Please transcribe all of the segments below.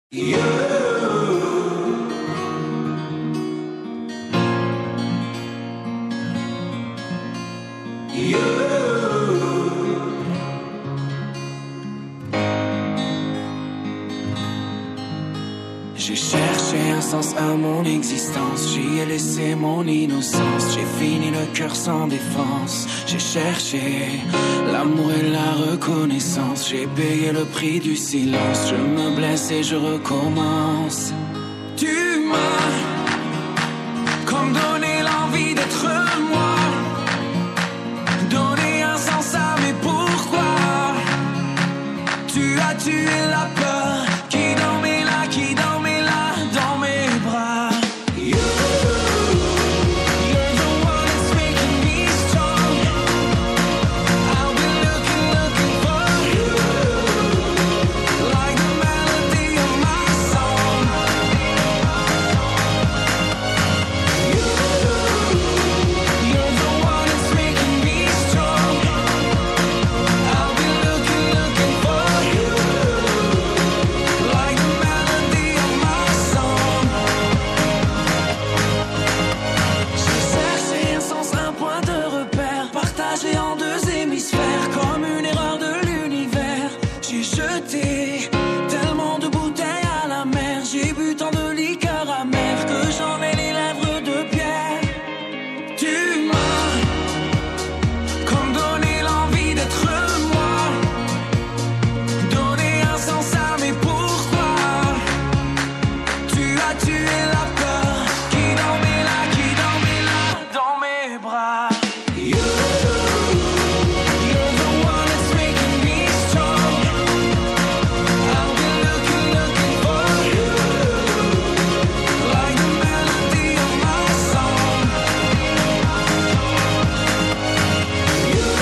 J'ai cherché un sens à mon existence, j'y ai laissé mon innocence, j'ai fini le cœur sans défense. J'ai cherché l'amour et la reconnaissance, j'ai payé le prix du silence, je me blesse et je recommence. Tu m'as comme donné l'envie d'être moi, donné un sens à mes pourquoi. Tu as tué la peur qui dormait là, qui dormait là dans mes bras. You're the one that's making me strong. I've been looking for you, like the melody of my song. You're the one that's making me strong. I've been looking for you, like the melody of my song. J'ai cherché un sens, un point de repère, partagé en deux hémisphères, comme une erreur de l'univers. J'ai jeté tellement de bouteilles à la mer, j'ai bu tant de liqueurs amères que j'en ai les lèvres de pierre. Tu m'as comme donné l'envie d'être moi, donné un sens à mes pourquoi. Tu as tué la peur qui dormait là dans mes bras. You're the one that's making me strong. I've been looking for you, like the melody of my song. You're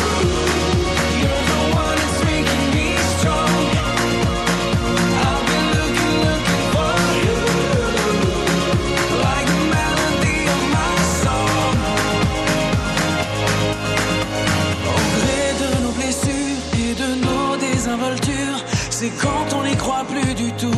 the one that's making me strong. I've been looking for you, like the melody of my song. Au gré de nos blessures et de nos désinvoltures, c'est quand on n'y croit plus du tout